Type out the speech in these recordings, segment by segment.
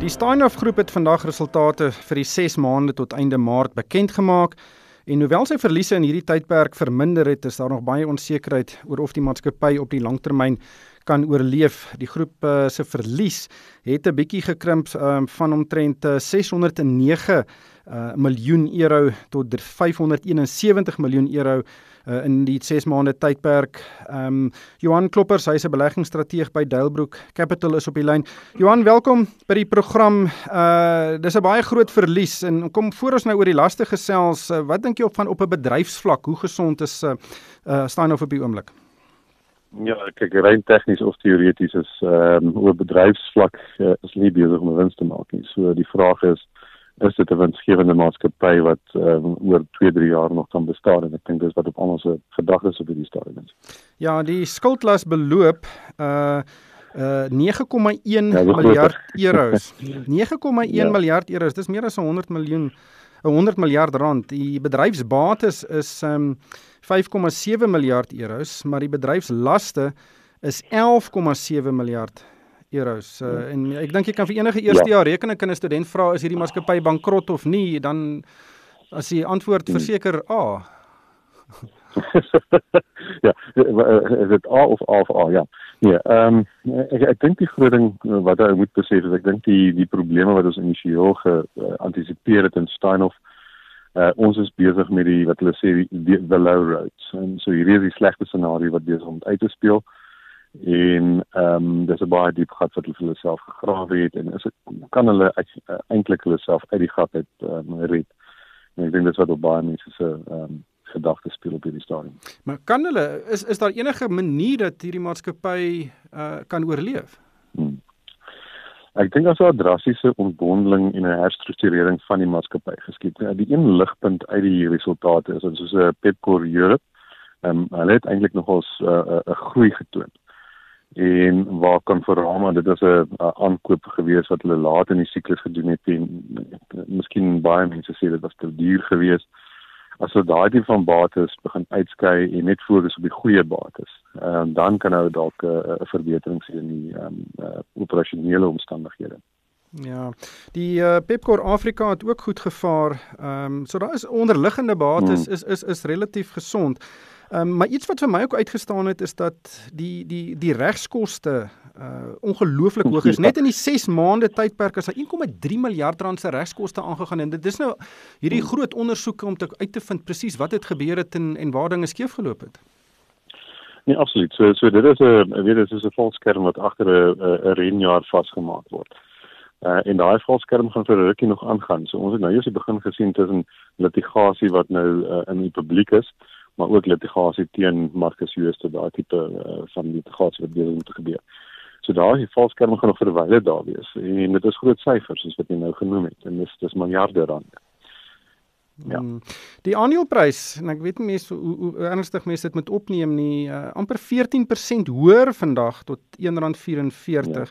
Die Steinhoff Groep het vandag resultate vir die 6 maande tot einde Maart bekend gemaak. En hoewel sy verliese in hierdie tydperk verminder het, is daar nog baie onsekerheid oor of die maatskappy op die langtermyn kan oorleef. Die groep se verlies het 'n bietjie gekrimp van omtrent 609 miljoen euro tot 571 miljoen euro in die 6 maande tydperk. Johan Kloppers, hy is 'n beleggingsstrateeg by Dalebrook Capital, is op die lyn. Johan, welkom by die program. Dis 'n baie groot verlies en kom voor ons nou oor die laste gesels. Wat dink jy op 'n bedryfsvlak? Hoe gesond is Steinhoff op die oomblik? Ja, kyk, rein tegnies of teoreties is oor bedryfsvlak is nie besig om 'n wins te maak nie. So die vraag is dit 'n winsgewende maatskappy wat oor 2-3 jaar nog kan bestaan? En ek dink dis wat op al ons gedagtes op hierdie stadium is. Ja, die skuldlas beloop 9,1 miljard euros. 9,1 miljard euros, dis meer as 100 miljard rand. Die bedryfsbates is 5,7 miljard euros, maar die bedryfslaste is 11,7 miljard euros. En ek dink jy kan vir enige eerste jaar rekening kan 'n student vra, is hierdie maatskappy bankrot of nie, dan as die antwoord verseker A. Ja, is dit A of A of A? Ja. Nee, ek dink die groot ding wat jy moet besef is, ek dink die probleme wat ons initieel geantisipeer het in Steinhoff, ons is besig met die, wat hulle sê, the low roads. En so hierdie is die slegte scenario wat besig om uit te speel. En dis 'n baie diep gat wat hulle self gegrawe het, en kan hulle eintlik hulle self uit die gat uit red. En ek dink dis wat op baie mense se gedagtes speel op hierdie stadium. Maar kan hulle, is daar enige manier dat hierdie maatskappy kan oorleef? Ek dink as 'n drastiese ontbondeling en 'n herstrukturering van die maatskappy geskied. Die een ligpunt uit die resultate is soos 'n Pepkor Europe. Hulle het eintlik nogals 'n groei getoon. En waar Conforama, dit is 'n aankoop gewees wat hulle laat in die siklus gedoen het, en miskien baie mense sê dit was te duur gewees. As hulle daai tipe van bates begin uitskei en net fokus op die goeie bates, dan kan hulle dalk 'n verbetering sien in die operasionele omstandighede. Ja, die Pepkor Afrika het ook goed gevaar. So daar is onderliggende bates is relatief gesond. Maar iets wat vir my ook uitgestaan het, is dat die regskoste ongelooflik hoog is. Net in die 6 maande tydperk is daar 1,3 miljard rand se regskoste aangegaan, en dit is nou hierdie groot ondersoeke om uit te vind presies wat het gebeur het en waar dinge skeef geloop het. Nee, absoluut. So dit is 'n valskerm wat agter 'n renjaar vasgemaak word. En daai valskerm gaan vir 'n rukkie nog aangaan. So ons het nou eers die begin gesien tussen litigasie wat nou in die publiek is, maar ook litigasie teen Marcus Jooste, daai tipe van litigasie wat besig moet gebeur. So daar is die valskerm gaan nog vir 'n wyle daar wees. En dit is groot syfers, soos wat jy nou genoem het. En dis miljarde rande. Ja. Die aandeleprys, en ek weet nie mense hoe ernstig mense dit moet opneem nie, amper 14% hoër vandag tot R1.44.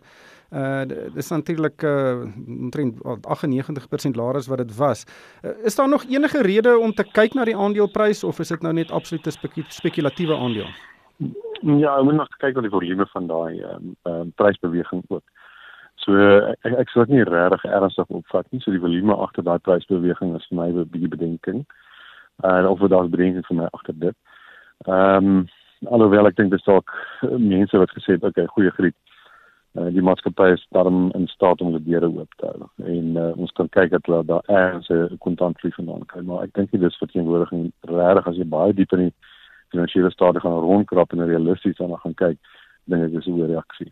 Dis natuurlik omtrent 98% laer as wat dit was. Is daar nog enige rede om te kyk na die aandeleprys, of is dit nou net absolute spekulatiewe aandeel? Ja, ek moet nog kyk na die volume van daai prysbeweging ook. So ek sal dit nie regtig ernstig opvat nie. So die volume agter daai prysbeweging is vir my 'n bietjie bedenking. Of daar 'n bedenking vir my agter dit. Alhoewel ek dink dis dalk mense wat gesê het, okay, goeie griep. Die maatskappy is daarom in staat om die deure oop te hou. En ons kan kyk dat hulle daar ergens 'n kontantvloei vandaan kry. Maar ek dink nie dis verteenwoordiging regtig as jy baie diep in die finansiële state gaan rondkrap en realisties daarna gaan kyk, dink ek dis 'n reaksie.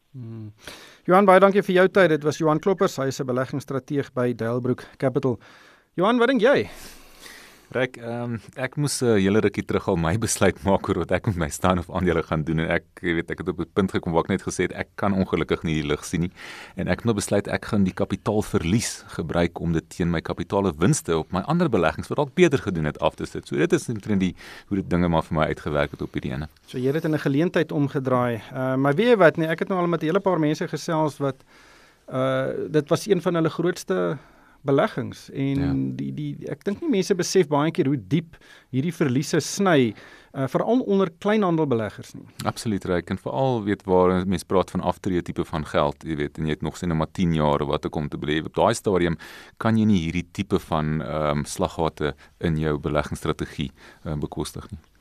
Johan, baie dankie vir jou tyd. Dit was Johan Kloppers, hy is 'n beleggingsstrateeg by Dalebrook Capital. Johan, wat dink jy? Rek, ek moes 'n hele rukkie terug al my besluit maak oor wat ek met my Steinhoff aandele gaan doen, en ek het op 'n punt gekom waar ek net gesê het, ek kan ongelukkig nie die lig sien nie, en ek het nou besluit ek gaan die kapitaalverlies gebruik om dit teen my kapitale winste op my ander beleggings wat dalk beter gedoen het af te sit. So dit is omtrent hoe dit dinge maar vir my uitgewerk het op hierdie ene. So jy het dit in 'n geleentheid omgedraai. Maar weet jy wat, nee, ek het nou al met 'n hele paar mense gesels wat dit was een van hulle grootste beleggings en ek dink nie mense besef baie keer hoe diep hierdie verliese sny, veral onder kleinhandelbeleggers nie. Absoluut reg, en veral waar mense praat van aftree tipe van geld, en jy het nog sien maar 10 jaar wat ek om te belê. Op daai stadium kan jy nie hierdie tipe van slaggate in jou beleggingsstrategie bekostig nie.